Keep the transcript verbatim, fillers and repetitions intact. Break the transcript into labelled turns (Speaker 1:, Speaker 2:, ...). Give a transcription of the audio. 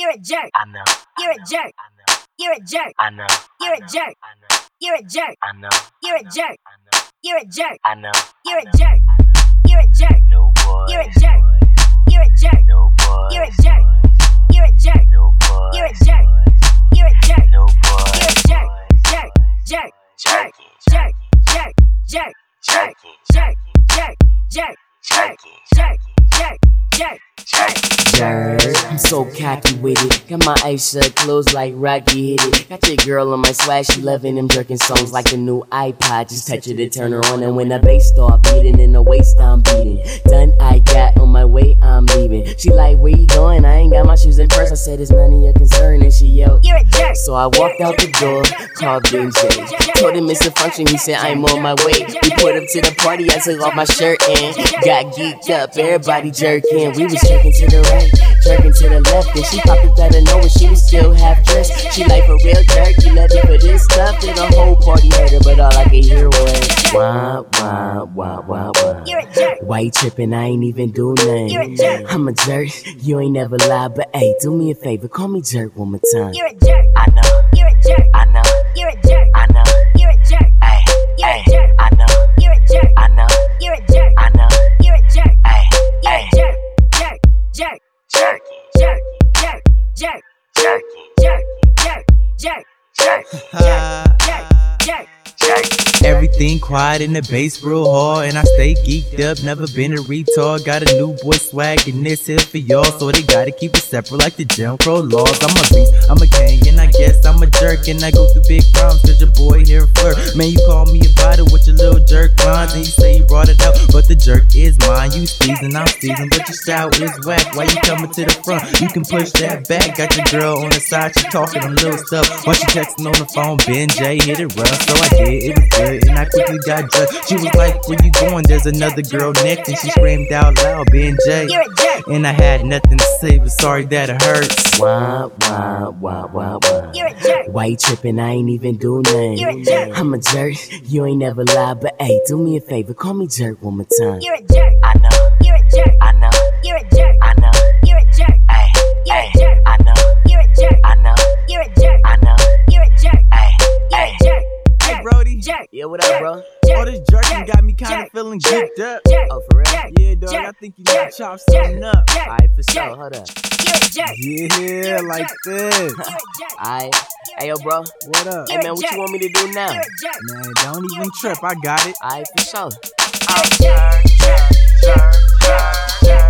Speaker 1: You're a jerk.
Speaker 2: I know.
Speaker 1: You're a jerk.
Speaker 2: I know.
Speaker 1: You're a jerk.
Speaker 2: I know.
Speaker 1: You're a jerk.
Speaker 2: I know.
Speaker 1: You're a jerk.
Speaker 2: I know.
Speaker 1: You're a jerk.
Speaker 2: I know.
Speaker 1: You're a jerk.
Speaker 2: I know.
Speaker 1: You're a jerk. You're a jerk.
Speaker 2: No boy.
Speaker 1: You're a jerk. You're a jerk.
Speaker 2: No boy.
Speaker 1: You're a jerk. You're a jerk.
Speaker 2: No boy.
Speaker 1: You're a jerk. You're a jerk.
Speaker 2: No boy.
Speaker 1: You're a jerk. Jerk. Jerk. Jerk. Jerk. Jerk. Jerk. Jerk. Jerk. Jerk. Jerk. Jerk. Jerk. Jerk. Jerk.
Speaker 3: Jerk. I'm so cocky with it. Got my eyes shut, closed like Rocky hit it. Got your girl on my swag, she loving them jerking songs like the new iPod. Just touch it to turn her on, and when the bass start beating, in the waist I'm beating. Done, I got on my way, I'm leaving. She like, where you going? I ain't got my shoes in purse. I said, it's none of your concern, and she yelled,
Speaker 1: You're a jerk.
Speaker 3: so I walked out the door, called Ben J. Told him it's a function, he said I'm on my way. We put up to the party, I took off my shirt and got geeked up, everybody jerking. We was jerking to the right, jerking to the left, and she popped it out of nowhere, she was still half dressed. She like, for real jerk, you love me for this stuff. And the whole party heard her, but all I could hear was wah, wah, wah, wah, wah.
Speaker 1: You're a jerk.
Speaker 3: Why you trippin'? I ain't even do
Speaker 1: You're a
Speaker 3: nothing.
Speaker 1: jerk.
Speaker 3: I'm a jerk, you ain't never lied, but hey, do me a favor, call me jerk one more time.
Speaker 1: You're a jerk.
Speaker 2: I know.
Speaker 1: You're a jerk.
Speaker 2: I know.
Speaker 1: You're a jerk.
Speaker 2: I know.
Speaker 1: You're a jerk.
Speaker 2: Ay.
Speaker 1: You're a
Speaker 2: Ay.
Speaker 1: jerk.
Speaker 2: I know.
Speaker 1: You're a jerk.
Speaker 2: I know.
Speaker 1: You're a jerk.
Speaker 2: I know.
Speaker 1: You're a jerk.
Speaker 2: Ay.
Speaker 1: You're
Speaker 2: Ay.
Speaker 1: a jerk. Jerk. Jerk.
Speaker 2: Jerky.
Speaker 1: Jerk. Jerk. Jerk.
Speaker 2: Jerky.
Speaker 1: Jerk. Jerk. Jerk.
Speaker 2: Jerky.
Speaker 1: Jerk. Jerk. Jerk.
Speaker 2: Jerky.
Speaker 4: Everything quiet in the bass real hard, and I stay geeked up, never been a retard. Got a new boy swag and this here for y'all, so they gotta keep it separate like the Jim Crow laws. I'm a beast, I'm a king, and I guess I'm a jerk, and I go through big problems cause your boy here flirt. Man, you call me about it with your little jerk lines, and you say you brought it out, but the jerk is mine. You season, I'm season, but your style is whack. Why you coming to the front? You can push that back. Got your girl on the side, she talking on little stuff, while she texting on the phone. Ben J hit it rough, so I did, it was good, and I quickly got dressed. She was like, where you going? There's another girl next, and she screamed out loud, Ben J.
Speaker 1: You're a jerk.
Speaker 4: And I had nothing to say, but sorry that it hurts.
Speaker 3: Wah, wah, wah, wah, wah.
Speaker 1: You're a jerk.
Speaker 3: Why you trippin'? I ain't even do nothing.
Speaker 1: You're a jerk.
Speaker 3: I'm a jerk, you ain't never lied, but hey, do me a favor, call me jerk one more time.
Speaker 1: You're a jerk.
Speaker 2: I know.
Speaker 1: You're a jerk.
Speaker 2: I know.
Speaker 1: You're a jerk.
Speaker 2: I know.
Speaker 1: You're a jerk.
Speaker 2: Ay.
Speaker 1: You're
Speaker 2: Ay.
Speaker 1: a jerk.
Speaker 2: I know.
Speaker 1: You're a jerk.
Speaker 2: I know.
Speaker 1: You're a jerk.
Speaker 2: I know.
Speaker 1: You're a jerk.
Speaker 2: Ay.
Speaker 1: You're
Speaker 2: Ay.
Speaker 1: a jerk.
Speaker 4: Hey, Brody.
Speaker 1: Jerk.
Speaker 3: Yeah, what up, bro?
Speaker 4: All this jerking got me kinda feeling geeked up.
Speaker 1: Jerk.
Speaker 3: Oh, for real?
Speaker 1: Jerk.
Speaker 4: Yeah, dog, I think you need to chop something up.
Speaker 1: Jerk.
Speaker 3: Alright, for sure, hold up.
Speaker 1: You're a jerk.
Speaker 4: Yeah, like this.
Speaker 1: You're a jerk.
Speaker 3: Alright, hey yo, bro.
Speaker 4: What up?
Speaker 3: Hey man, what you want me to do now?
Speaker 1: You're a jerk.
Speaker 4: Man, don't even trip, I got it.
Speaker 3: Alright, for sure.
Speaker 1: You're a jerk.
Speaker 2: Jerk. Jerk. Jerk.